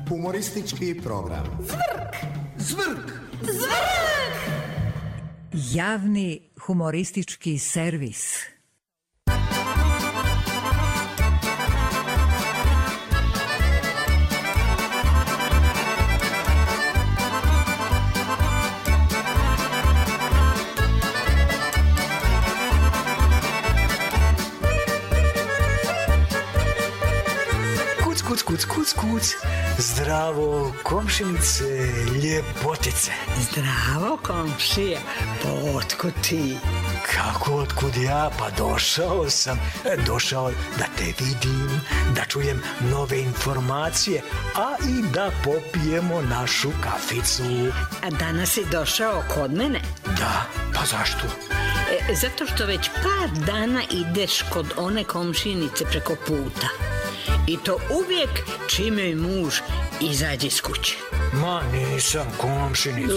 Humoristički program. Zvrk! Zvrk! Zvrk! Javni humoristički servis. Kuc. Zdravo, komšinice, ljepotice. Zdravo, komšija. Pa otkud ti? Kako otkud ja? Pa došao sam. Došao da te vidim, da čujem nove informacije, a i da popijemo našu kaficu. A danas si došao kod mene? Da, pa zašto? Zato što već par dana ideš kod one komšinice preko puta. I to uvijek čim joj muž izađe iz kuće. Ma nisam komšinica.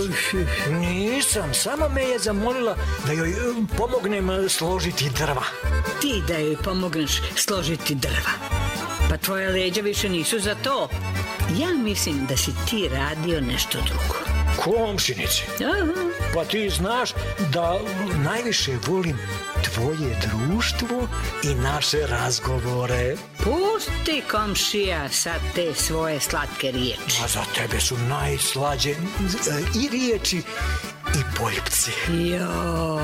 Nisam, samo me je zamolila da joj pomognem složiti drva. Ti da joj pomogneš složiti drva? Pa tvoja leđa više nisu za to. Ja mislim da si ti radio nešto drugo. Komšinici? Aha. Pa ti znaš da najviše volim tvoje društvo i naše razgovore. Pusti, komšija, sad te svoje slatke riječi. A za tebe su najslađe i riječi i poljupci. Jo,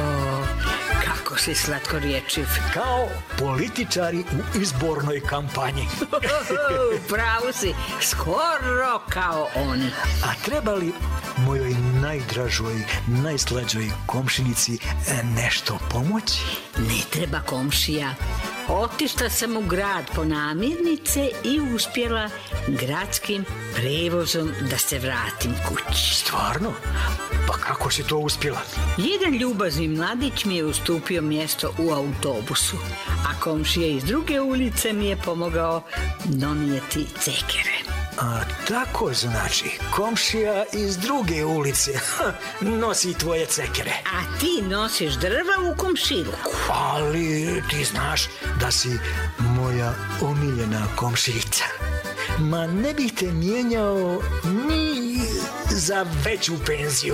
kako si slatko riječiv. Kao političari u izbornoj kampanji. Pravo si, skoro kao oni. A treba li mojoj najdražoj, najslađoj komšinici nešto pomoći? Ne treba, komšija. Otišla sam u grad po namirnice i uspjela gradskim prevozom da se vratim kući. Stvarno? Pa kako si to uspjela? Jedan ljubazni mladić mi je ustupio mjesto u autobusu, a komšija iz druge ulice mi je pomogao donijeti cekere. A tako znači, komšija iz druge ulice nosi tvoje cekere. A ti nosiš drva u komšiluku. Ali ti znaš da si moja omiljena komšica. Ma ne bih te mijenjao ni za veću penziju.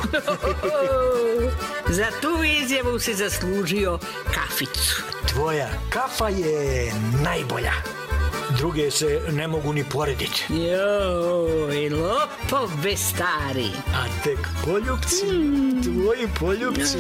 Za tu izjavu si zaslužio kaficu. Tvoja kafa je najbolja. Druge se ne mogu ni porediti. Joj, lopove stari. A tek poljupci, tvoji poljupci.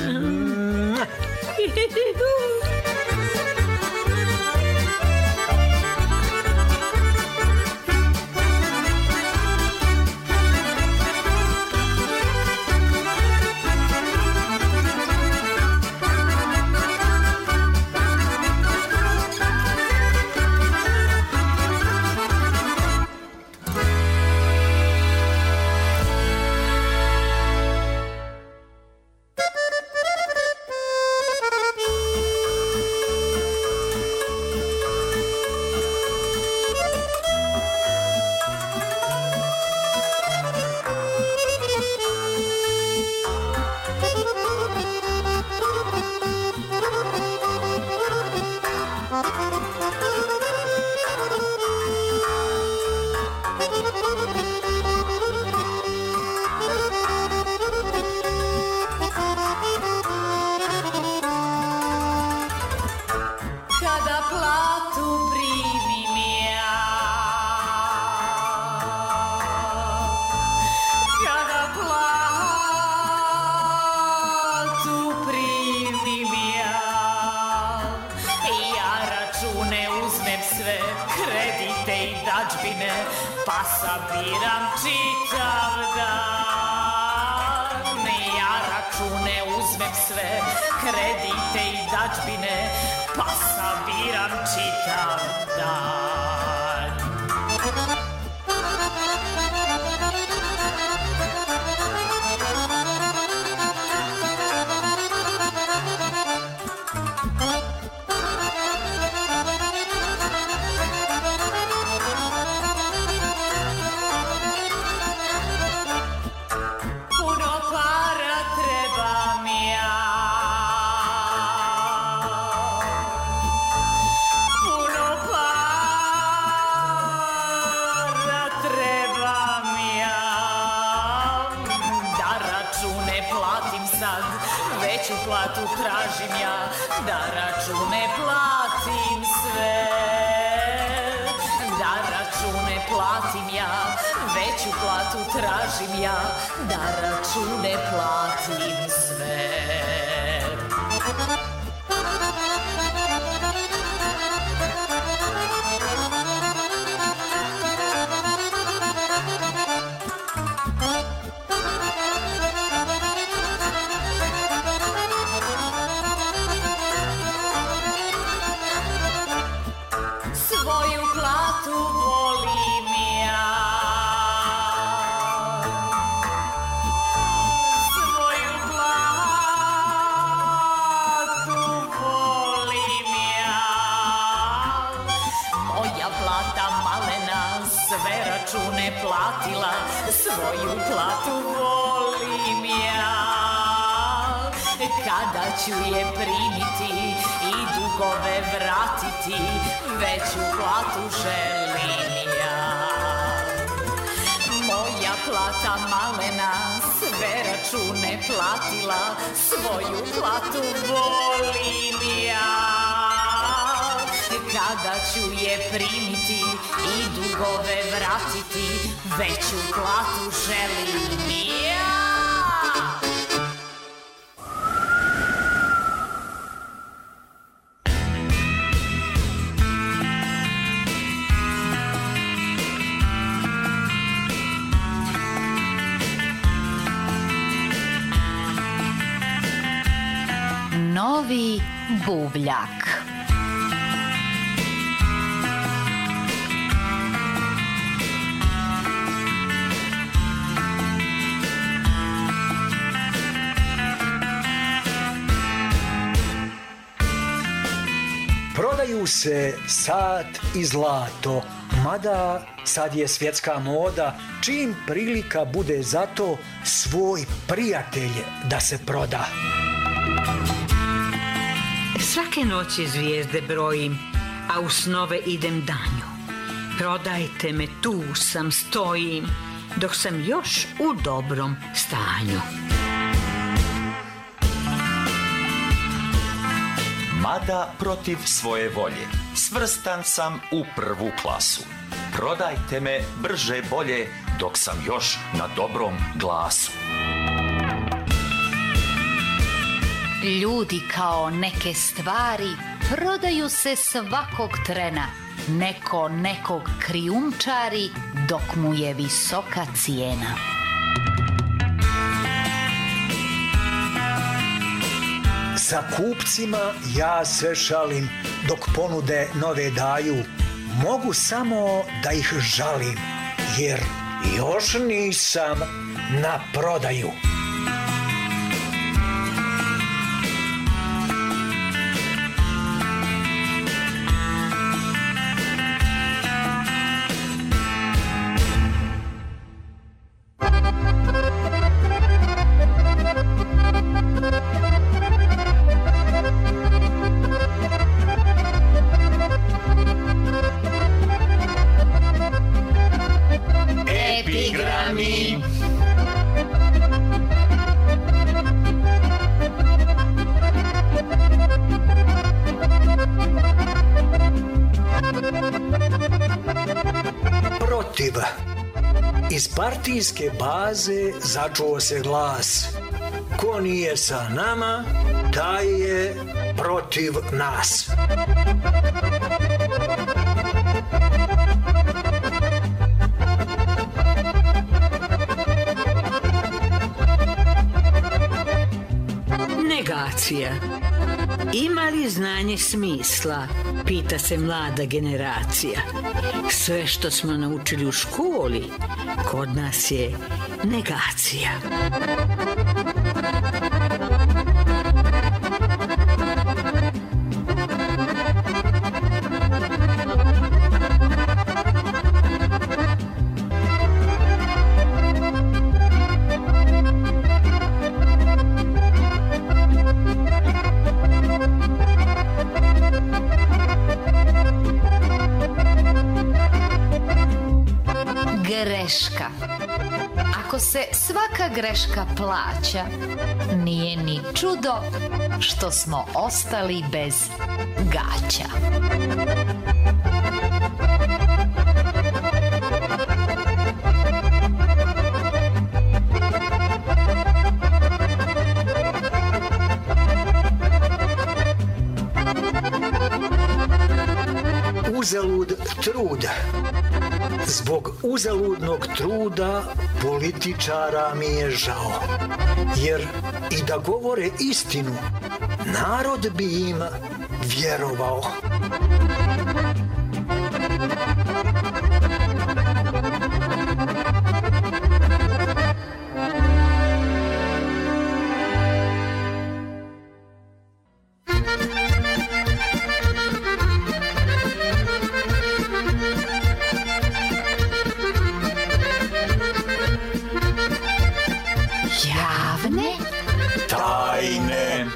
Pa sabiram čitav dan. Ja račune uzmem sve, kredite i dažbine, pa sabiram čitav dan. platu tražim ja, da račune platim sve. Da račune platim ja, veću platu tražim ja, da račune platim sve. Platila, svoju platu volim ja. Kada ću je primiti i dugove vratiti, veću platu želim ja. Moja plata malena, sve račune platila, svoju platu volim ja. Kada ću je primiti i dugove vratiti, veću platu želim ja. Novi buvljak. Prodaju se sat i zlato, mada sad je svjetska moda, čim prilika bude za to, svoj prijatelj da se proda. Svake noći zvijezde brojim, a u snove idem danju. Prodajte me, tu sam, stojim, dok sam još u dobrom stanju. Mada protiv svoje volje, svrstan sam u prvu klasu. Prodajte me brže bolje, dok sam još na dobrom glasu. Ljudi kao neke stvari prodaju se svakog trena. Neko nekog krijumčari dok mu je visoka cijena. Sa kupcima ja se šalim, dok ponude nove daju. Mogu samo da ih žalim, jer još nisam na prodaju. Protiv. Iz partijske baze začuo se glas. Ko nije sa nama, taj je protiv nas. Negacija. Ima li znanje smisla? Pita se mlada generacija. Sve što smo naučili u školi, kod nas je negacija. Greška. Ako se svaka greška plaća, nije ni čudo što smo ostali bez gaća. Uzalud trud. Zbog uzaludnog truda političara mi je žao. Jer i da govore istinu, narod bi im vjerovao. Tajne.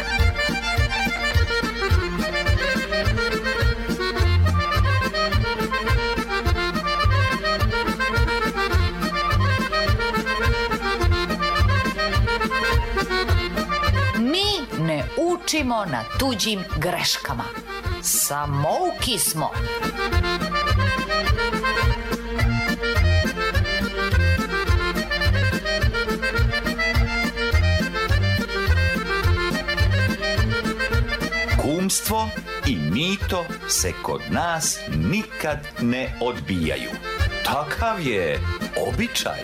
Mi ne učimo na tuđim greškama. Samouki smo. Kumstvo i mito se kod nas nikad ne odbijaju. Takav je običaj.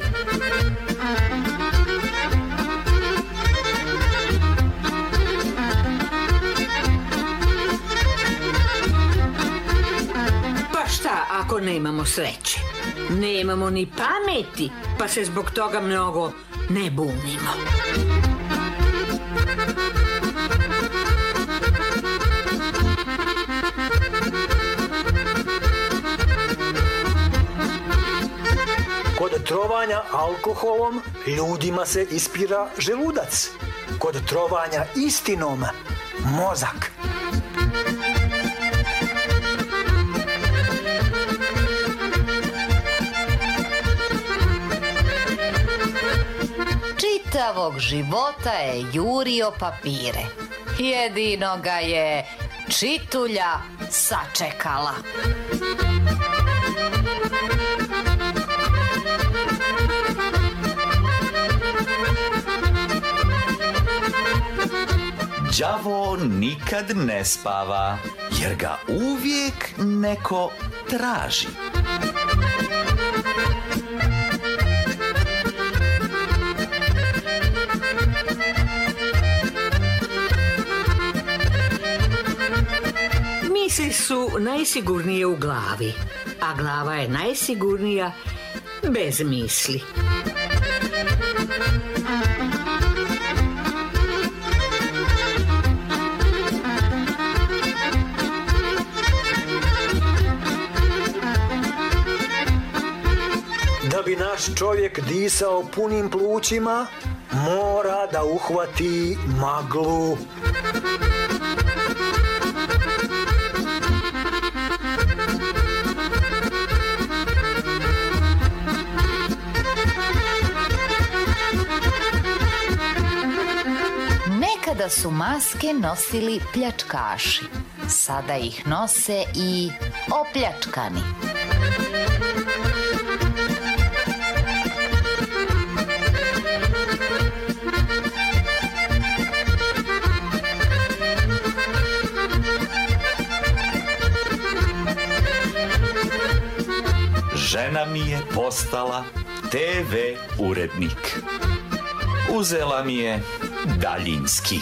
Pa šta ako nemamo sreće? Nemamo ni pameti, pa se zbog toga mnogo ne bunimo. Kod trovanja alkoholom ljudima se ispira želudac. Kod trovanja istinom mozak. Čitavog života je jurio papire. Jedino ga je čitulja sačekala. Đavo nikad ne spava, jer ga uvijek neko traži. Misli su najsigurnije u glavi, a glava je najsigurnija bez misli. Da bi naš čovjek disao punim plućima, mora da uhvati maglu. Nekada su maske nosili pljačkaši, sada ih nose i opljačkani. Žena mi je postala TV urednik. Uzela mi je daljinski.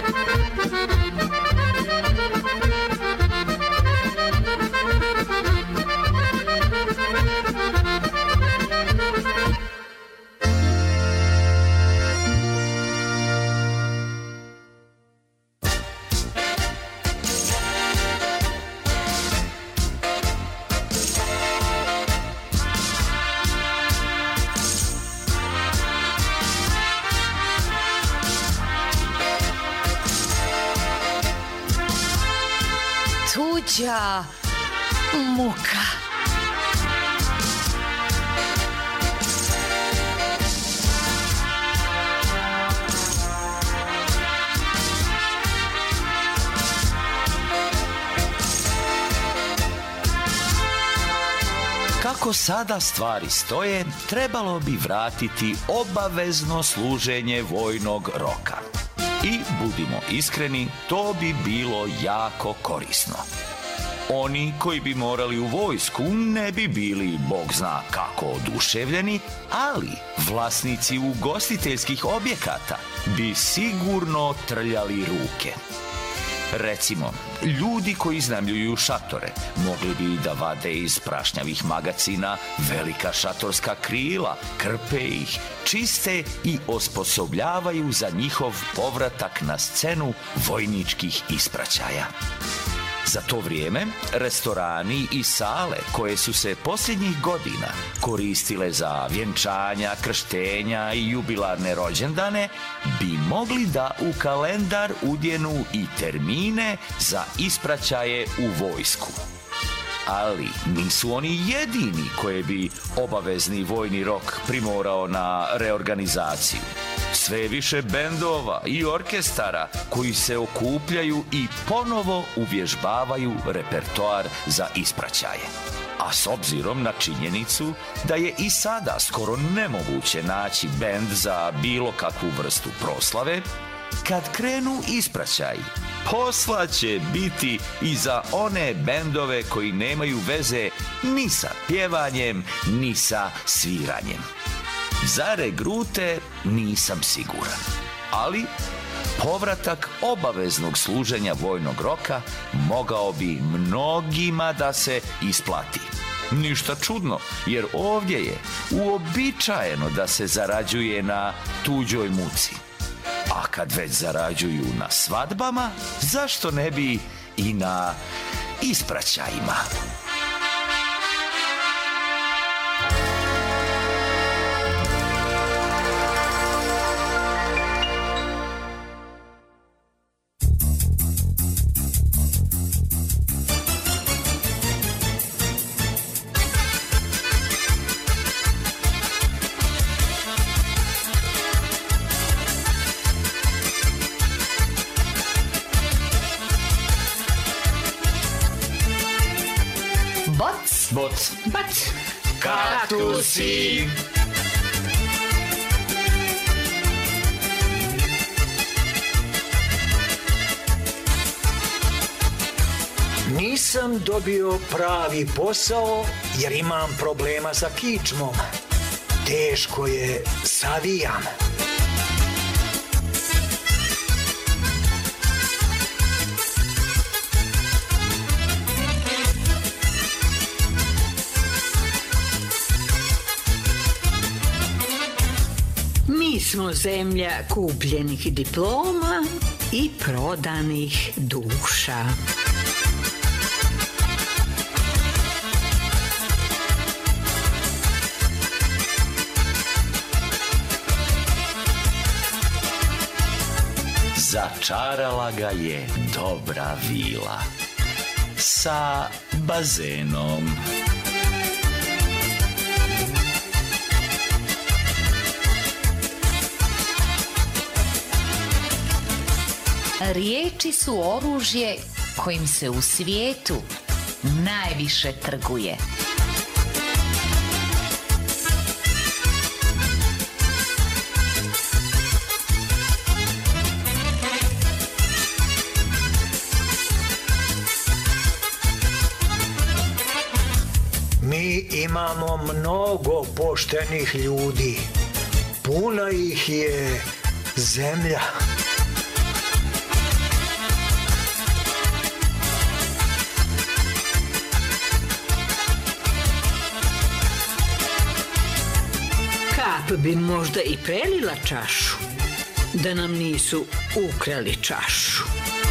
Tuđa muka. Kako sada stvari stoje, trebalo bi vratiti obavezno služenje vojnog roka. I, budimo iskreni, to bi bilo jako korisno. Oni koji bi morali u vojsku ne bi bili, Bog zna kako, oduševljeni, ali vlasnici ugostiteljskih objekata bi sigurno trljali ruke. Recimo, ljudi koji iznajmljuju šatore mogli bi da vade iz prašnjavih magacina velika šatorska krila, krpe ih, čiste i osposobljavaju za njihov povratak na scenu vojničkih ispraćaja. Za to vrijeme, restorani i sale koje su se posljednjih godina koristile za vjenčanja, krštenja i jubilarne rođendane bi mogli da u kalendar udjenu i termine za ispraćaje u vojsku. Ali nisu oni jedini koje bi obavezni vojni rok primorao na reorganizaciju. Sve više bendova i orkestara koji se okupljaju i ponovo uvježbavaju repertoar za ispraćaje. A s obzirom na činjenicu da je i sada skoro nemoguće naći bend za bilo kakvu vrstu proslave, kad krenu ispraćaji, posla će biti i za one bendove koji nemaju veze ni sa pjevanjem, ni sa sviranjem. Za regrute nisam siguran, ali povratak obaveznog služenja vojnog roka mogao bi mnogima da se isplati. Ništa čudno, jer ovdje je uobičajeno da se zarađuje na tuđoj muci. A kad već zarađuju na svadbama, zašto ne bi i na ispraćajima? Boc, Bac! Kaktusi! Nisam dobio pravi posao jer imam problema sa kičmom. Teško je savijam. Mi smo zemlja kupljenih diploma i prodanih duša. Začarala ga je dobra vila sa bazenom. riječi su oružje kojim se u svijetu najviše trguje. Mi imamo mnogo poštenih ljudi. Puna ih je zemlja. Kap bi možda i prelila čašu, da nam nisu ukrali čašu.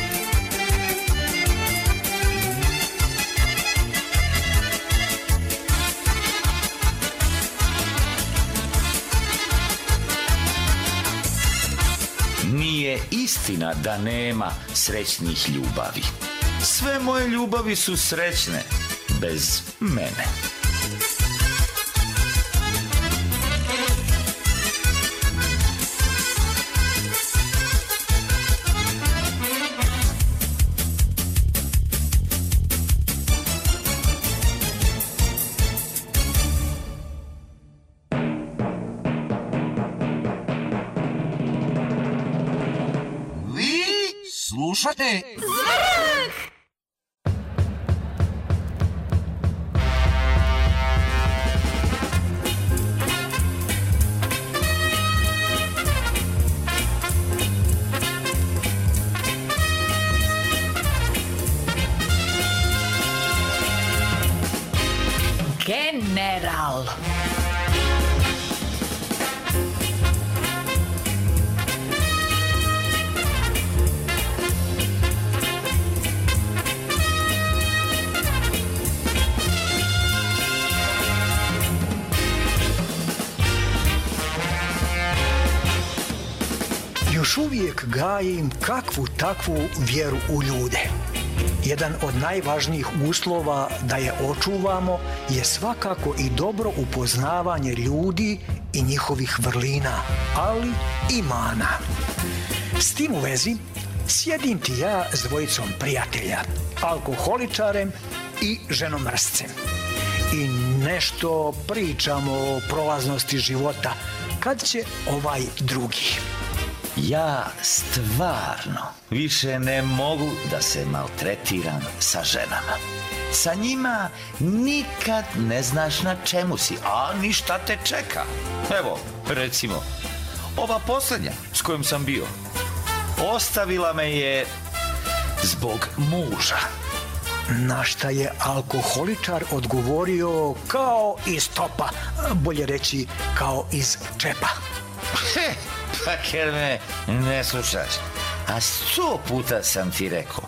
Nije istina da nema srećnih ljubavi. Sve moje ljubavi su srećne, bez mene. Slušate General. Još uvijek gajim kakvu takvu vjeru u ljude. Jedan od najvažnijih uslova da je očuvamo je svakako i dobro upoznavanje ljudi i njihovih vrlina, ali i mana. S tim u vezi sjedim ti ja s dvojicom prijatelja, alkoholičarem i ženomrscem. I nešto pričamo o prolaznosti života, kad će ovaj drugi. Ja stvarno više ne mogu da se maltretiram sa ženama. Sa njima nikad ne znaš na čemu si, a ni šta te čeka. Evo, recimo, ova posljednja s kojom sam bio, ostavila me je zbog muža. Na šta je alkoholičar odgovorio kao iz topa, bolje reći kao iz džepa. Pa ker me ne slušaš, a 100 puta sam ti rekao,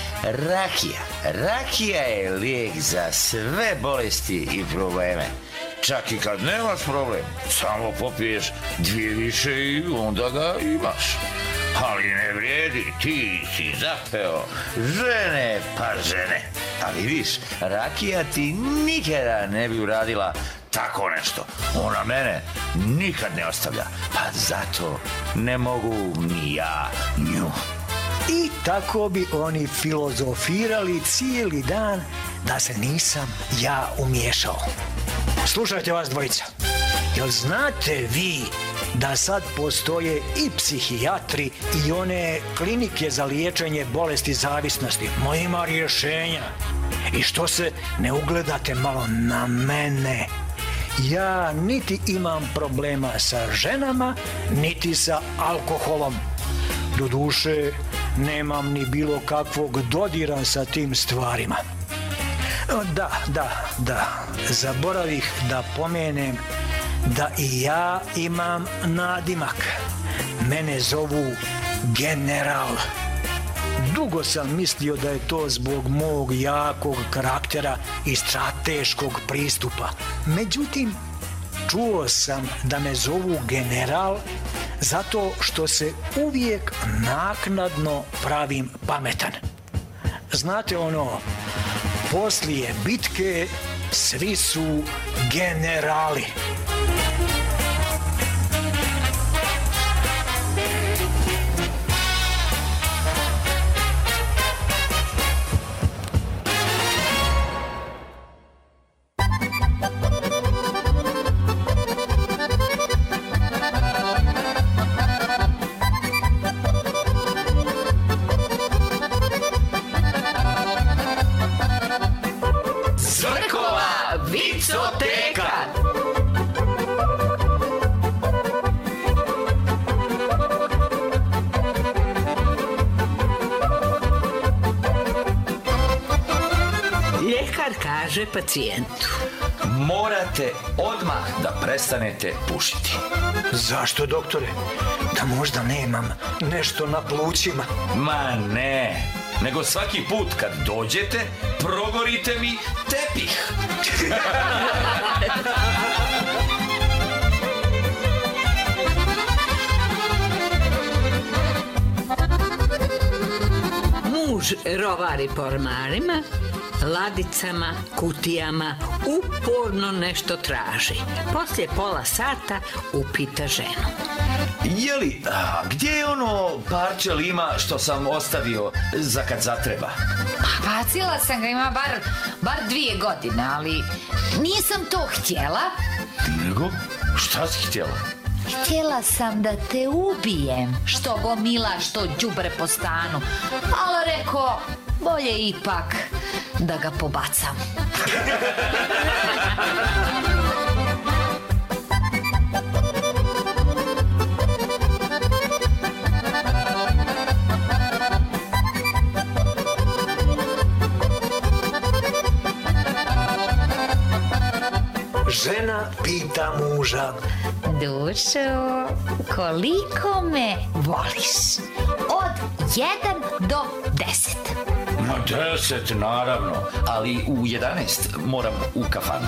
rakija je lijek za sve bolesti i probleme. Čak i kad nemaš problem, samo popiješ 2 više i onda ga imaš. Ali ne vrijedi, ti si zapeo žene pa žene. Ali vidiš, rakija ti nikada ne bi uradila tako nešto. Ona mene nikad ne ostavlja, pa zato ne mogu ni ja nju. I tako bi oni filozofirali cijeli dan da se nisam ja umiješao. Slušajte vas dvojica, jel znate vi da sad postoje i psihijatri i one klinike za liječenje bolesti zavisnosti? Ima rješenja. I što se ne ugledate malo na mene? Ja niti imam problema sa ženama, niti sa alkoholom. Doduše, nemam ni bilo kakvog dodira sa tim stvarima. Da, zaboravih da pomenem da i ja imam nadimak. Mene zovu General. Dugo sam mislio da je to zbog mog jakog karaktera i strateškog pristupa. Međutim, čuo sam da me zovu General zato što se uvijek naknadno pravim pametan. Znate ono, poslije bitke svi su generali. Kaže pacijentu: morate odmah da prestanete pušiti. Zašto, doktore? Da možda nemam nešto na plućima? Ma ne, nego svaki put kad dođete, progorite mi tepih. Muž rovari po ormarima, ladicama, kutijama, uporno nešto traži. Poslije pola sata upita ženu: Jeli, gdje je ono parče lima što sam ostavio za kad zatreba? Bacila sam ga, ima bar 2 godine, ali nisam to htjela. Nego, šta si htjela? Htjela sam da te ubijem, što gomila, što đubre po stanu, ali reko, bolje ipak da ga pobacam. Žena pita muža: Dušo, koliko me voliš? Od 1 do 10. No 10, naravno, ali u 11 moram u kafanu.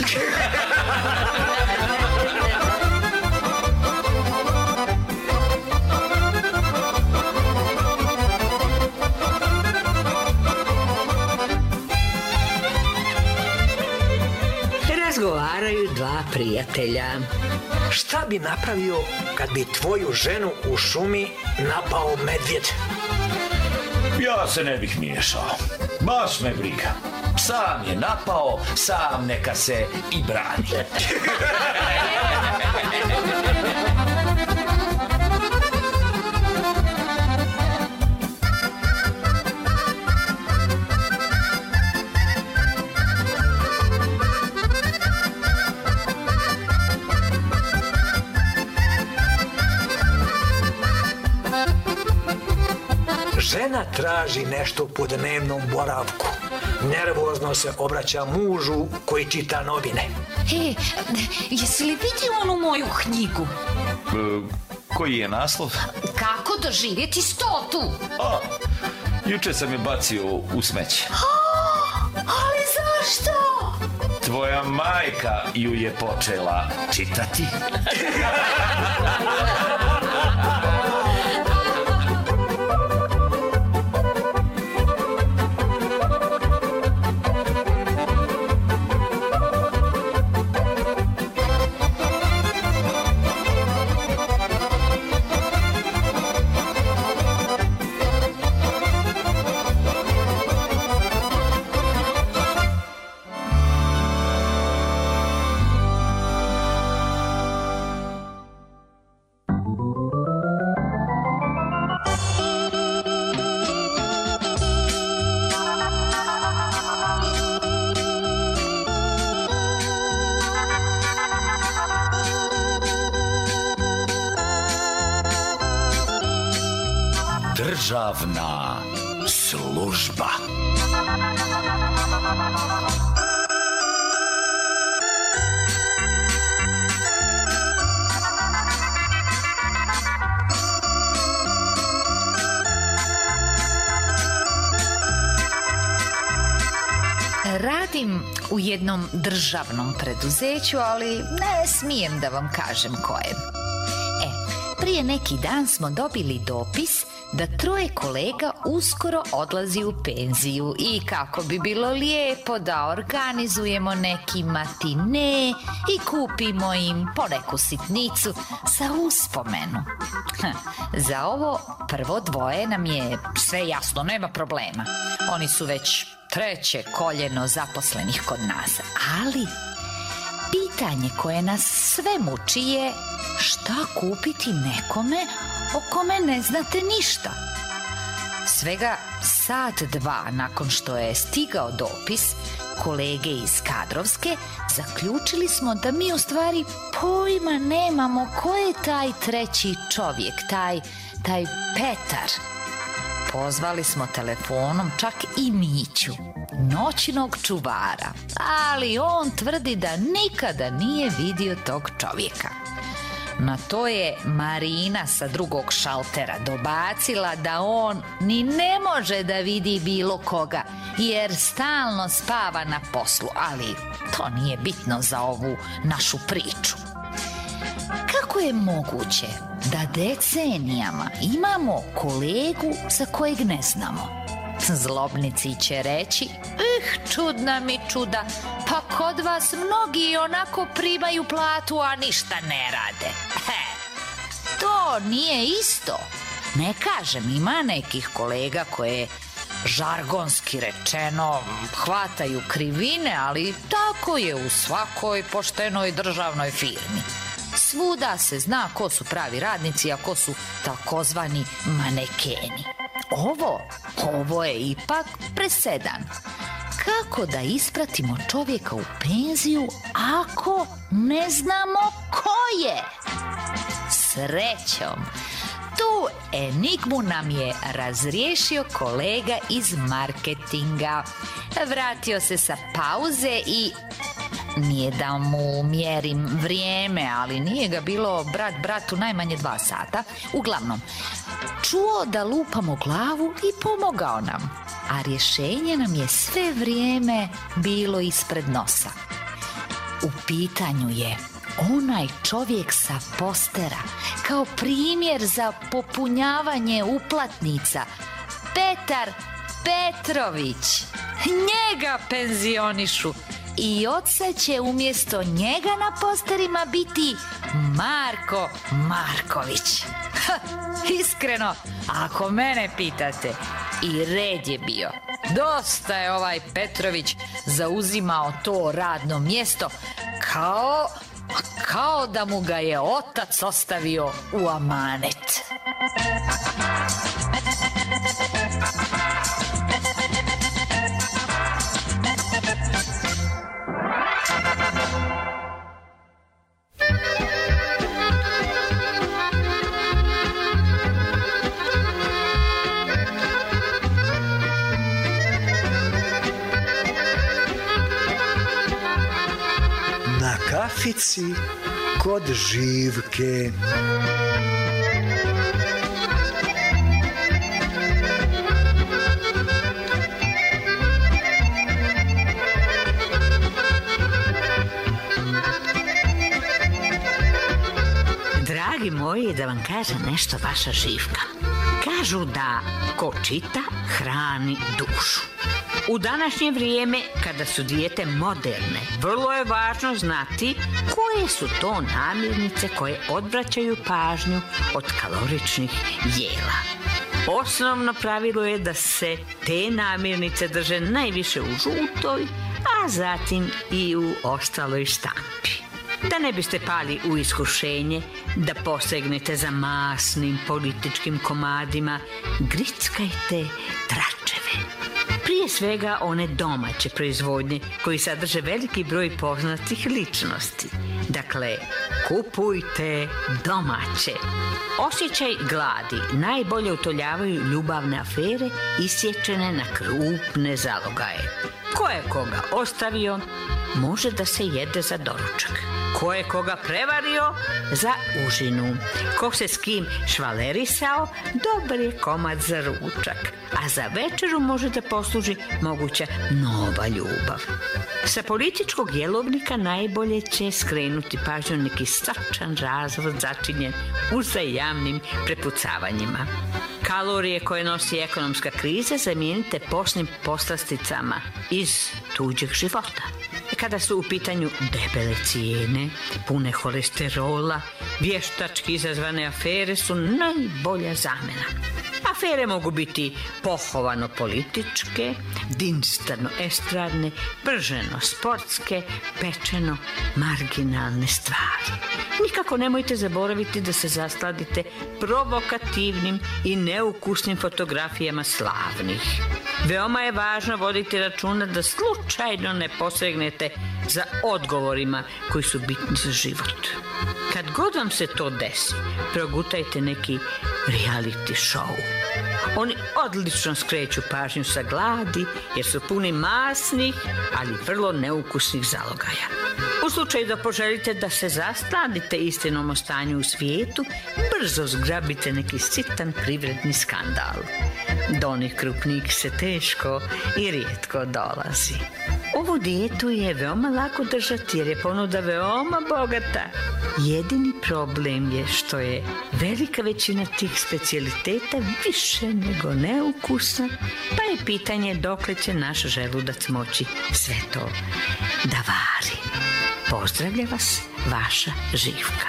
Razgovaraju dva prijatelja. šta bi napravio kad bi tvoju ženu u šumi napao medvjed? Ja se ne bih miješao. Baš me briga. Sam je napao, sam neka se i brani. Žena traži nešto po dnevnom boravku. Nervozno se obraća mužu koji čita novine. Jesi li vidio onu moju knjigu? Koji je naslov? Kako doživjeti 100. Juče sam je bacio u smeće. Ali zašto? Tvoja majka ju je počela čitati. Državna služba. Radim u jednom državnom preduzeću, ali ne smijem da vam kažem kojem. Prije neki dan smo dobili dopis da 3 kolega uskoro odlazi u penziju i kako bi bilo lijepo da organizujemo neki matine i kupimo im po neku sitnicu za uspomenu. Za ovo prvo 2 nam je sve jasno, nema problema. Oni su već 3. koljeno zaposlenih kod nas, ali pitanje koje nas sve muči je šta kupiti nekome o kome ne znate ništa. Svega 1-2 sata nakon što je stigao dopis kolege iz kadrovske, zaključili smo da mi u stvari pojma nemamo ko je taj 3. čovjek, taj Petar. Pozvali smo telefonom čak i Miću, noćnog čuvara, ali on tvrdi da nikada nije vidio tog čovjeka. Na to je Marina sa drugog šaltera dobacila da on ni ne može da vidi bilo koga, jer stalno spava na poslu, ali to nije bitno za ovu našu priču. Kako je moguće da decenijama imamo kolegu za kojeg ne znamo? Zlobnici će reći, čudna mi čuda, pa kod vas mnogi onako primaju platu, a ništa ne rade. To nije isto. Ne kažem, ima nekih kolega koje, žargonski rečeno, hvataju krivine, ali tako je u svakoj poštenoj državnoj firmi. Svuda se zna ko su pravi radnici, a ko su takozvani manekeni. Ovo je ipak presedan. Kako da ispratimo čovjeka u penziju ako ne znamo ko je? Srećom, tu enigmu nam je razriješio kolega iz marketinga. Vratio se sa pauze i nije da mu mjerim vrijeme, ali nije ga bilo brat bratu najmanje 2 sata. Uglavnom, čuo da lupamo glavu i pomogao nam, a rješenje nam je sve vrijeme bilo ispred nosa. U pitanju je onaj čovjek sa postera, kao primjer za popunjavanje uplatnica, Petar Petrović. Njega penzionišu i od sad će umjesto njega na posterima biti Marko Marković. Iskreno, ako mene pitate, i red je bio. Dosta je ovaj Petrović zauzimao to radno mjesto kao da mu ga je otac ostavio u amanet. Na kafici kod Živke. Dragi moji, da vam kažem nešto vaša Živka. Kažu da ko čita, hrani dušu. U današnje vrijeme, kada su dijete moderne, vrlo je važno znati koje su to namirnice koje odvraćaju pažnju od kaloričnih jela. Osnovno pravilo je da se te namirnice drže najviše u žutoj, a zatim i u ostaloj štampi. Da ne biste pali u iskušenje da posegnete za masnim političkim komadima, grickajte tračeve. Prije svega one domaće proizvodnje koji sadrže veliki broj poznatih ličnosti. Dakle, kupujte domaće. Osjećaj gladi najbolje utoljavaju ljubavne afere isječene na krupne zalogaje. Ko je koga ostavio, može da se jede za doručak. Ko je koga prevario, za užinu. Ko se s kim švalerisao, dobar je komad za ručak. A za večeru može da posluži moguća nova ljubav. Sa političkog jelovnika najbolje će skrenuti pažnju neki stračan razvod začinjen uzajamnim prepucavanjima. Kalorije koje nosi ekonomska kriza zamijenite posnim poslasticama iz tuđeg života. Kada su u pitanju debele cijene, pune holesterola, vještački izazvane afere su najbolja zamjena. Afere mogu biti pohovano političke, dinstano estradne, prženo sportske, pečeno marginalne stvari. Nikako nemojte zaboraviti da se zasladite provokativnim i neukusnim fotografijama slavnih. Veoma je važno voditi računa da slučajno ne posegnete za odgovorima koji su bitni za život. Kad god vam se to desi, progutajte neki reality show. Oni odlično skreću pažnju sa gladi jer su puni masnih, ali vrlo neukusnih zalogaja. U slučaju da poželite da se zasladite istinom o stanju u svijetu, brzo zgrabite neki sitan privredni skandal. Do onih krupnijih se teško i rijetko dolazi. Ovu dijetu je veoma lako držati jer je ponuda veoma bogata. Jedini problem je što je velika većina tih specijaliteta više nego neukusna, pa je pitanje dokle će naš želudac moći sve to da vari. Pozdravlja vas vaša Živka.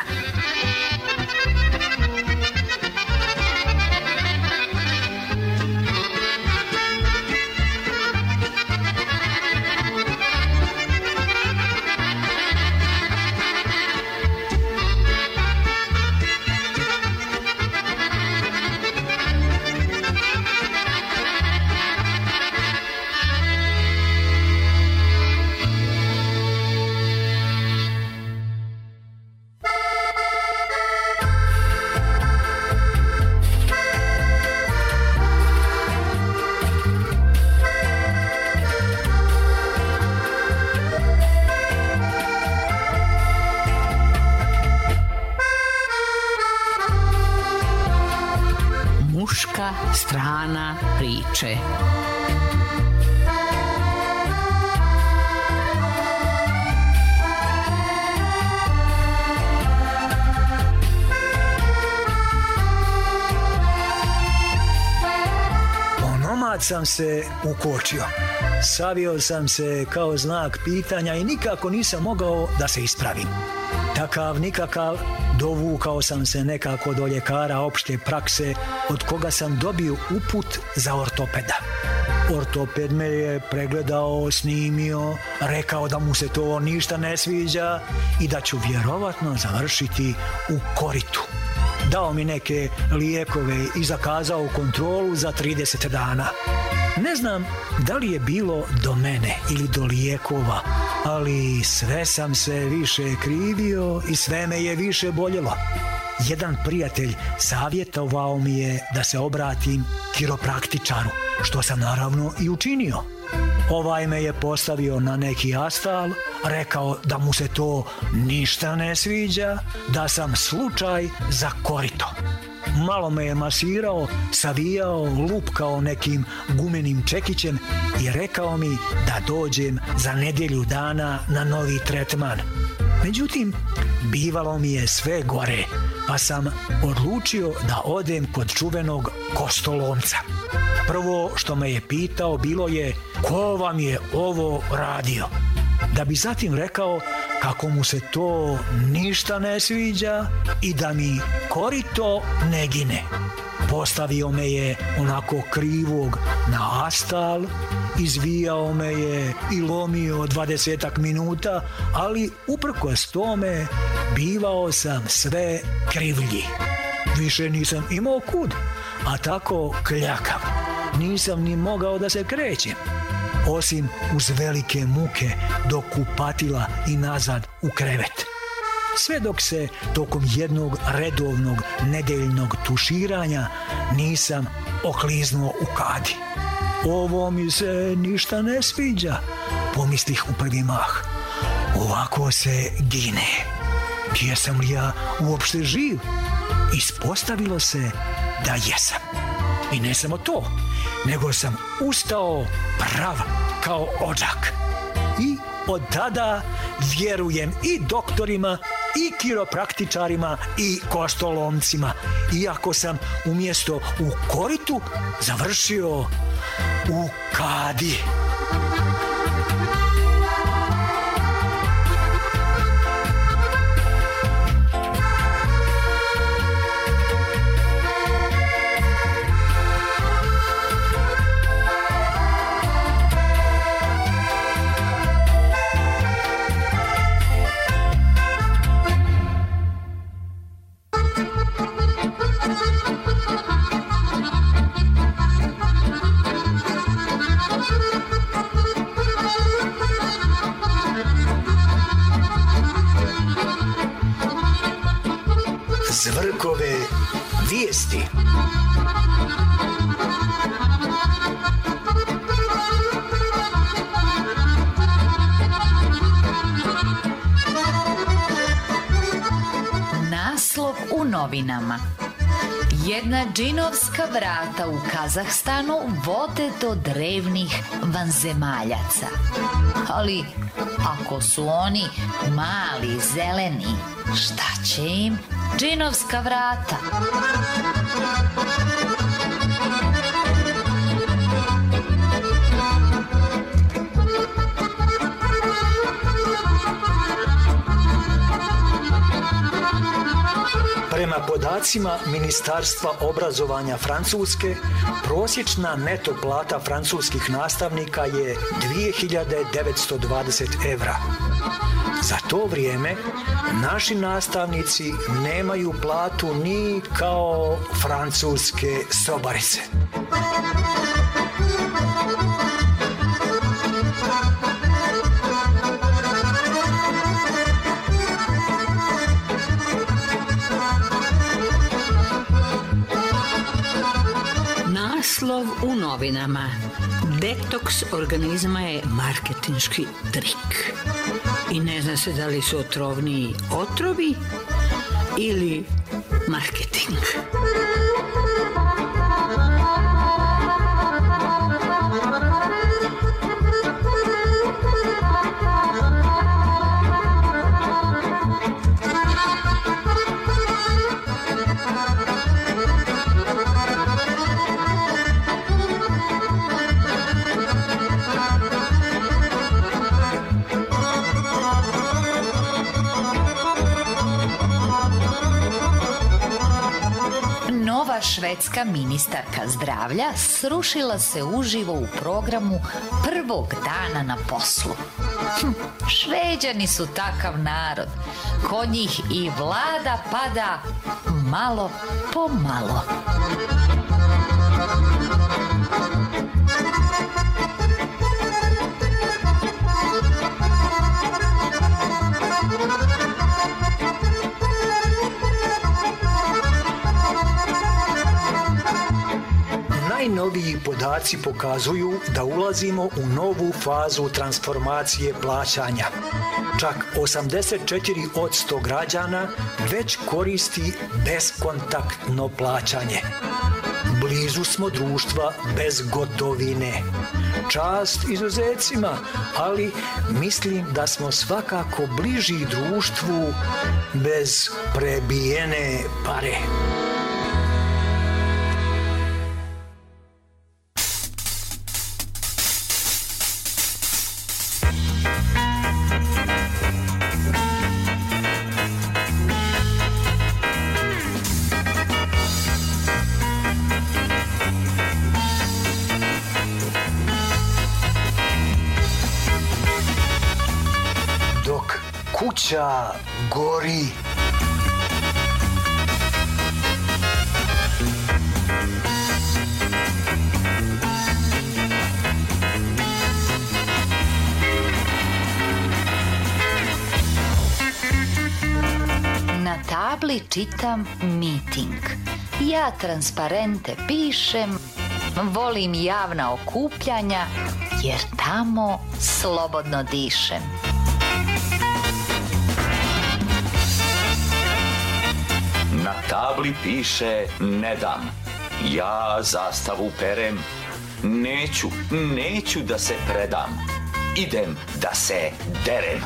strana priče. Onomad sam se ukočio. Savio sam se kao znak pitanja i nikako nisam mogao da se ispravim. Takav nikakav, dovukao sam se nekako do ljekara opšte prakse od koga sam dobio uput za ortopeda. Ortoped me je pregledao, snimio, rekao da mu se to ništa ne sviđa i da ću vjerovatno završiti u koritu. Dao mi neke lijekove i zakazao kontrolu za 30 dana. Ne znam da li je bilo do mene ili do lijekova, ali sve sam se više krivio i sve me je više boljelo. Jedan prijatelj savjetovao mi je da se obratim kiropraktičaru, što sam naravno i učinio. Ovaj me je postavio na neki astal, rekao da mu se to ništa ne sviđa, da sam slučaj za korito. Malo me je masirao, savijao, lupkao nekim gumenim čekićem i rekao mi da dođem za nedjelju dana na novi tretman. Međutim, bivalo mi je sve gore, pa sam odlučio da odem kod čuvenog kostolomca. Prvo što me je pitao bilo je ko vam je ovo radio, da bi zatim rekao kako mu se to ništa ne sviđa i da mi korito ne gine. Postavio me je onako krivog na astal, izvijao me je i lomio 20 minuta, ali uprkos tome bivao sam sve krivlji. Više nisam imao kud, a tako kljakav. Nisam ni mogao da se krećem, osim uz velike muke do kupatila i nazad u krevet. Sve dok se tokom jednog redovnog nedeljnog tuširanja nisam okliznuo u kadi. Ovo mi se ništa ne sviđa, pomislih u prvi mah. Ovako se gine. Jesam li ja uopšte živ? Ispostavilo se da jesam. I ne samo to, nego sam ustao prav kao odžak. I od tada vjerujem i doktorima, i kiropraktičarima, i kostolomcima, iako sam umjesto u koritu završio u kadi. Zvrkove vijesti. Naslov u novinama. Jedna džinovska vrata u Kazahstanu vode do drevnih vanzemaljaca. Ali ako su oni mali, zeleni, šta će im džinovska vrata? Prema podacima Ministarstva obrazovanja Francuske, prosječna neto plata francuskih nastavnika je 2920 evra. Za to vrijeme naši nastavnici nemaju platu ni kao francuske sobarice. Naslov u novinama. Detoks organizma je marketinški trik. I ne zna se da li su otrovniji otrovi ili marketing. nova švedska ministarka zdravlja srušila se uživo u programu prvog dana na poslu. Šveđani su takav narod. Kod njih i vlada pada malo po malo. Najnoviji podaci pokazuju da ulazimo u novu fazu transformacije plaćanja. Čak 84% građana već koristi beskontaktno plaćanje. Blizu smo društva bez gotovine. Čast izuzecima, ali mislim da smo svakako bliži društvu bez prebijene pare. Kuća gori. Na tabli čitam miting. Ja transparente pišem, volim javna okupljanja jer tamo slobodno dišem. Na tabli piše ne dam. Ja zastavu perem. Neću da se predam. Idem da se derem.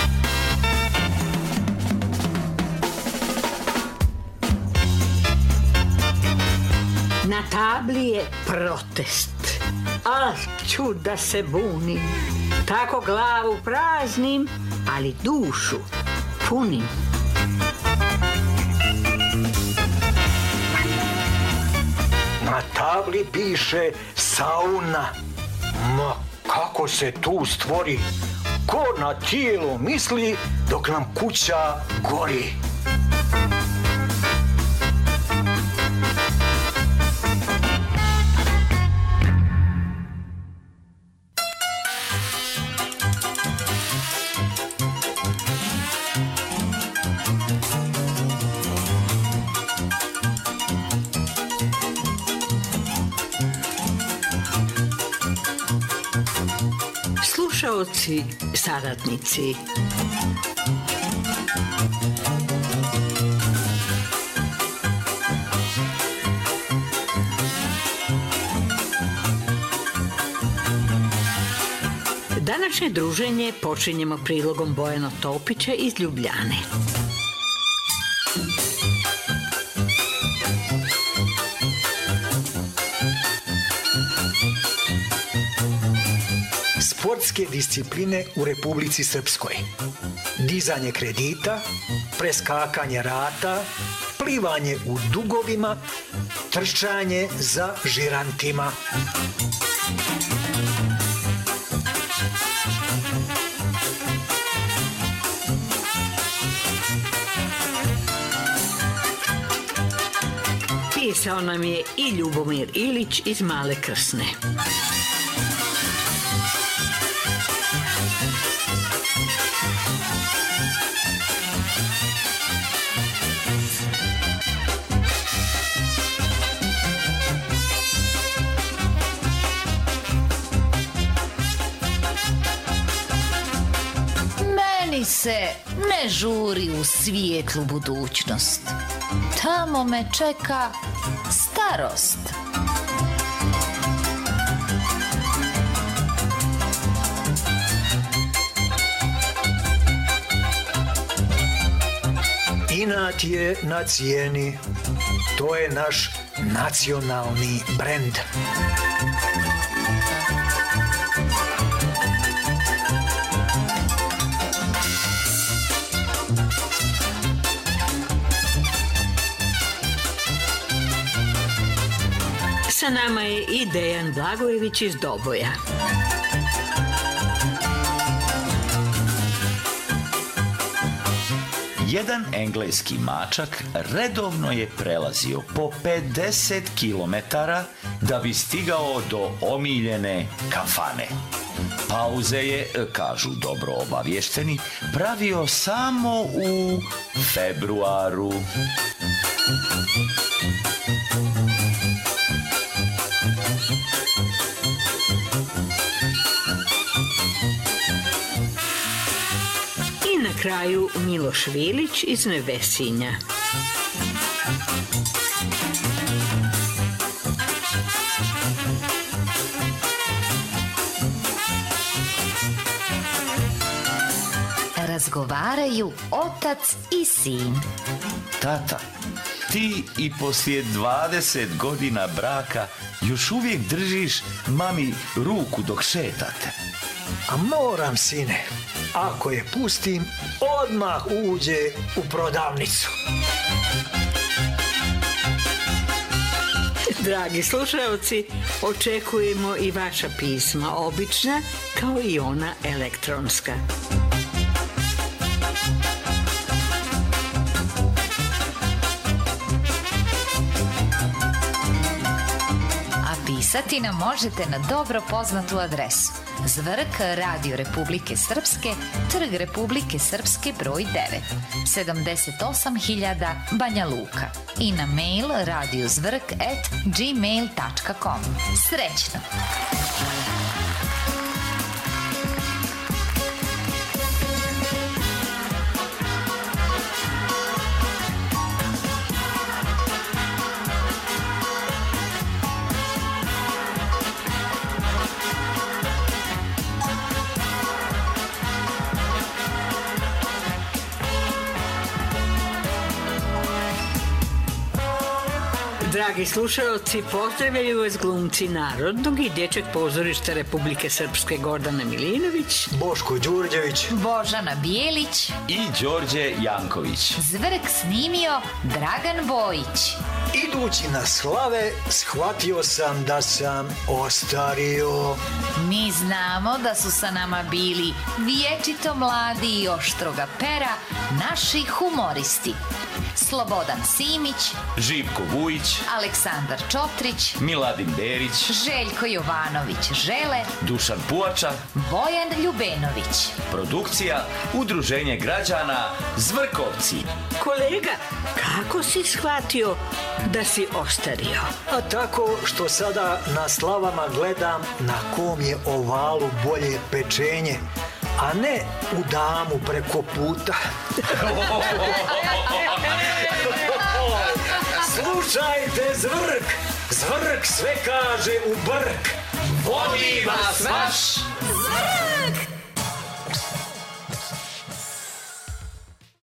Na tabli je protest. Al ću da se bunim. Tako glavu praznim, ali dušu punim. Na tabli piše sauna. Ma kako se tu stvori? Ko na tijelo misli dok nam kuća gori? Slušaoci, saradnici, današnje druženje počinjemo prilogom Bojana Topića iz Ljubljane. Sportske discipline u Republici Srpskoj. Dizanje kredita, preskakanje rata, plivanje u dugovima, trčanje za žirantima. Pisao nam je i Ljubomir Ilić iz Male Krsne. Meni se ne žuri u svijetlu budućnost. Tamo me čeka starost. Inat je na cijeni. To je naš nacionalni brend. sa nama je i Dejan Blagojević iz Doboja. Jedan engleski mačak redovno je prelazio po 50 kilometara da bi stigao do omiljene kafane. Pauze je, kažu dobro obavješteni, pravio samo u februaru. I na kraju Miloš Vilić iz Nevesinja. Razgovaraju otac i sin. Tata, ti i poslije 20 godina braka još uvijek držiš mami ruku dok šetate. A moram, sine. Ako je pustim, odmah uđe u prodavnicu. Dragi slušalci, očekujemo i vaša pisma, obična kao i ona elektronska. Pisati nam možete na dobro poznatu adresu: Zvrk, Radio Republike Srpske, Trg Republike Srpske broj 9, 78.000 Banja Luka, i na mail radiozvrk@gmail.com. Srećno! Dragi slušalci, pozdravljaju vas glumci Narodnog i dječjeg pozorišta Republike Srpske Gordana Milinović, Boško Đurđević, Božana Bijelić i Đorđe Janković. Zvrk snimio Dragan Bojić. Idući na slave, shvatio sam da sam ostario. Mi znamo da su sa nama bili vječito mladi i oštroga pera naši humoristi: Slobodan Simić, Živko Vujić, Aleksandar Čotrić, Miladin Derić, Željko Jovanović Žele, Dušan Puača, Bojan Ljubenović. produkcija Udruženje građana Zvrkovci. Kolega, kako si shvatio da si ostario? A tako što sada na slavama gledam na kom je ovalu bolje pečenje, a ne u damu preko puta. Slušajte Zvrk, Zvrk sve kaže u brk. Voli vas vaš Zvrk!